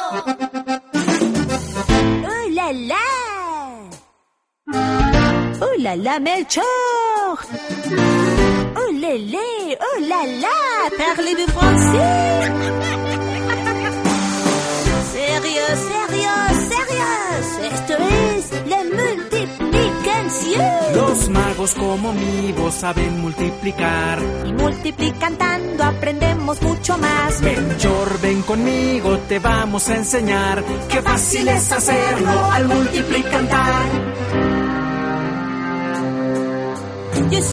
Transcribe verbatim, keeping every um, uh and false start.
¡Oh, la, la! ¡Oh, la, la, Melchior! ¡Oh, lélé! ¡Oh, la, la! Parlez-vous français? ¡Sérieux, sérieux, sérieux! Esto es la multiplicación. Los magos como mi voz saben multiplicar. Y multiplicando aprendemos mucho más. Melchor, ven conmigo, te vamos a enseñar. Qué fácil es hacerlo al multiplicar.